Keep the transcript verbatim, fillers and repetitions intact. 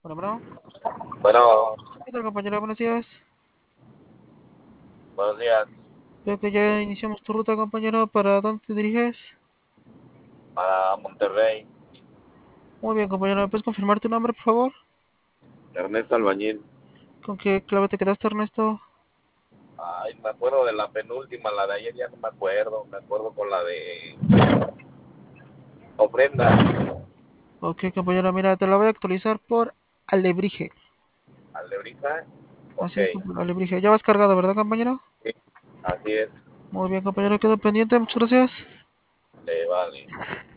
Bueno, bueno. Bueno, ¿Qué tal, compañero? Buenos días. buenos días. Veo que ya iniciamos tu ruta, compañero. ¿Para dónde te diriges? Para Monterrey, Muy bien, compañero. ¿Me puedes confirmar tu nombre, por favor? Ernesto Albañil. ¿Con qué clave te quedaste, Ernesto? Ay, me acuerdo de la penúltima, la de ayer ya no me acuerdo. Me acuerdo con la de ofrenda. Ok, compañero, mira, te la voy a actualizar por Alebrije. Alebrija. Ok, Así es, compañero, Alebrije. Ya vas cargado, ¿verdad, compañero? sí, así es. Muy bien, compañero. Quedo pendiente. Muchas gracias. Le vale.